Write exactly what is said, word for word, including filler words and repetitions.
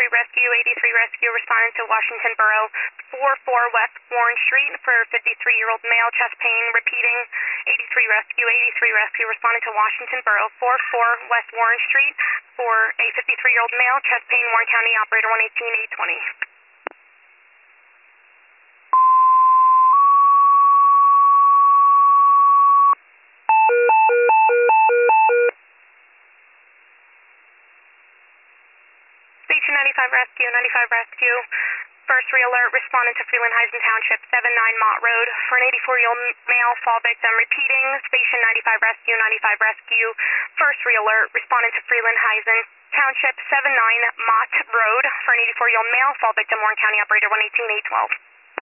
eighty-three Rescue, eighty-three Rescue responding to Washington Borough, four four West Warren Street for fifty-three-year-old male, chest pain, repeating. eighty-three Rescue, eighty-three Rescue responding to Washington Borough, four four West Warren Street for a fifty-three-year-old male, chest pain, Warren County, operator one eighteen eight twenty. Station ninety-five Rescue, ninety-five Rescue. First re-alert responding to Freeland Heisen Township, seven nine Mott Road for an eighty-four-year-old male fall victim, repeating. Station ninety-five Rescue, ninety-five Rescue. First re-alert responding to Freeland Heisen Township, seven nine Mott Road for an eighty-four-year-old male fall victim, Warren County, operator one eighteen eight twelve.